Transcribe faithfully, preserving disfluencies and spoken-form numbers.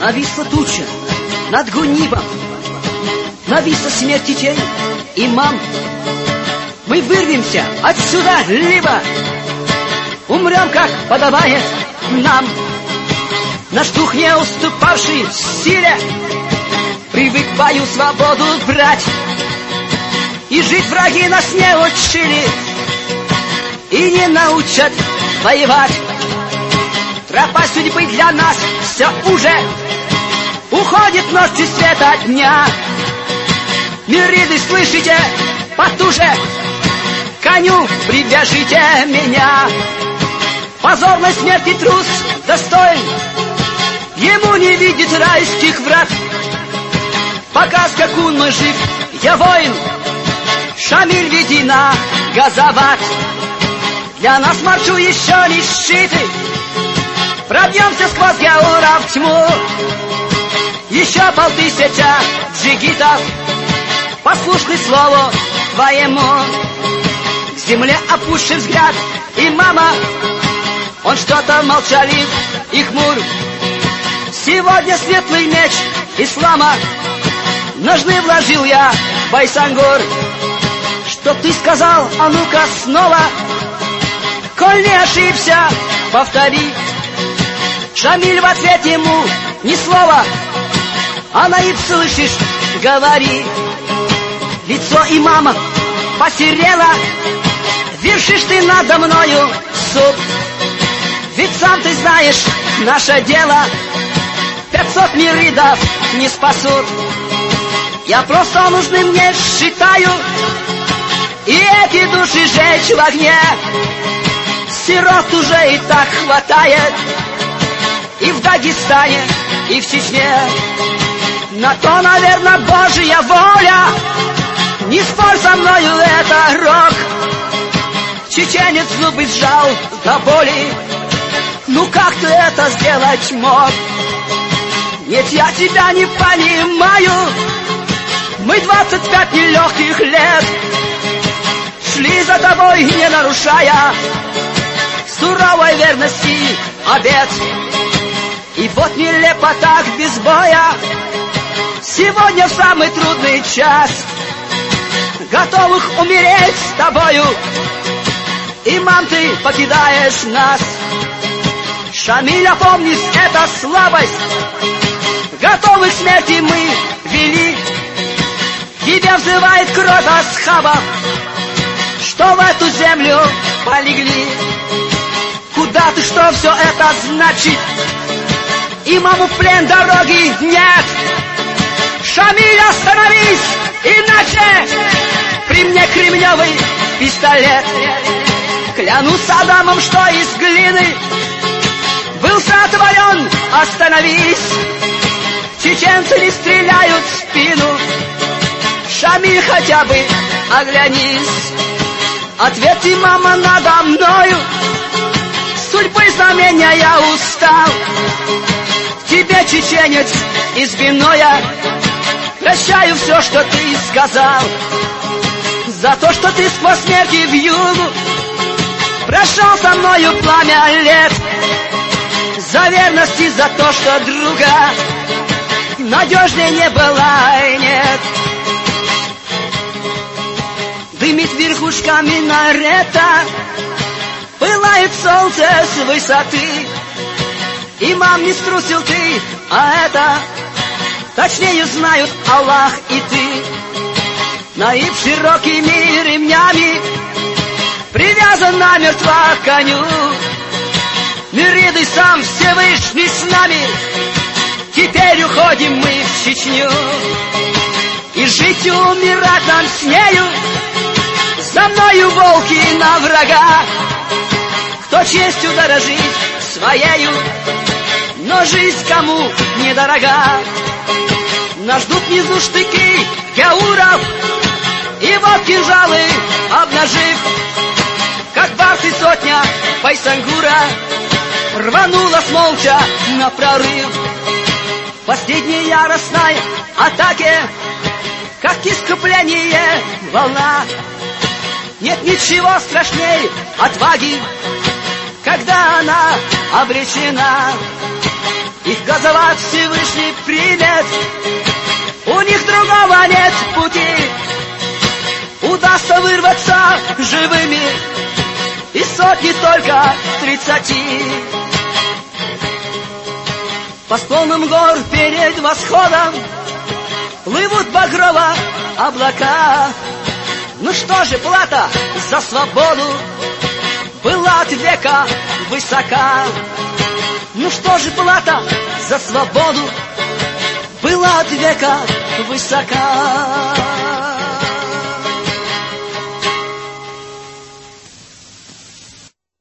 Нависла туча над Гунибом, нависла смерть тень и мам. Мы вырвемся отсюда, либо умрем, как подобает нам. Наш дух, не уступавший в силе, привык бою свободу брать. И жить враги нас не учили и не научат воевать. Тропа судьбы для нас все уже уходит ночью света дня. Мириды, слышите, потуже коню привяжите меня. Позорной смерти трус достоин, ему не видит райских врат. Пока скакун мой жив, я воин, Шамиль, веди на Газават. Для нас маршу еще не щиты, пробьемся сквозь Гаура в тьму. Еще полтысяча джигитов послушны слову твоему. К земле опущен взгляд, и мама, он что-то молчалив и хмур. Сегодня светлый меч ислама ножны вложил я, Байсангур. Что ты сказал, а ну-ка снова, коль не ошибся, повтори. Шамиль в ответ ему ни слова, а наиб, слышишь, говори. Лицо имама посерело, вершишь ты надо мною суд. Ведь сам ты знаешь, наше дело пятьсот миридов не спасут. Я просто нужным мне считаю, и эти души жечь в огне. Сирот уже и так хватает, и в Дагестане, и в Чечне. На то, наверное, Божья воля. Не спорь со мною, это рок. Чеченец зубы сжал до боли. Ну как ты это сделать мог? Нет, я тебя не понимаю. Мы двадцать пять нелегких лет шли за тобой, не нарушая суровой верности обет. И вот нелепо так без боя, сегодня в самый трудный час, готовых умереть с тобою, имам, ты покидаешь нас. Шамиль, опомнись, это слабость, готовых к смерти мы вели. Тебя взывает кровь асхабов, что в эту землю полегли. Куда ты, что все это значит? Имаму в плен дороги нет. Шамиль, остановись, иначе при мне кремневый пистолет. Клянусь Адамом, что из глины был сотворен. Остановись, чеченцы не стреляют в спину. Шамиль, хотя бы оглянись. Ответ имама надо мною, судьбы знамения я устал. Тебе, чеченец, избиное, прощаю все, что ты сказал. За то, что ты сквозь смерти в югу прошел со мною пламя лет. За верность и за то, что друга надежнее не было и нет. Дымит верхушка минарета, пылает солнце с высоты. Имам, не струсил ты, а это точнее знают Аллах и ты. Наиб широкими ремнями привязан намертво к коню. Мириды, сам Всевышний с нами, теперь уходим мы в Чечню. И жить и умирать нам с нею, за мною волки на врага. Кто честью дорожит своею, но жизнь кому недорога. Нас ждут внизу штыки гауров, и вот кинжалы обнажив, как барсы сотня Байсангура рванулась молча на прорыв. Последней яростной атаке, как искупление волна. Нет ничего страшней отваги, когда она обречена. Их Газават Всевышний если примет, у них другого нет пути. Удастся вырваться живыми из сотни только тридцати. По склонам гор перед восходом плывут багрово облака. Ну что же, плата за свободу была от века высока. Ну что же, плата за свободу была от века высока.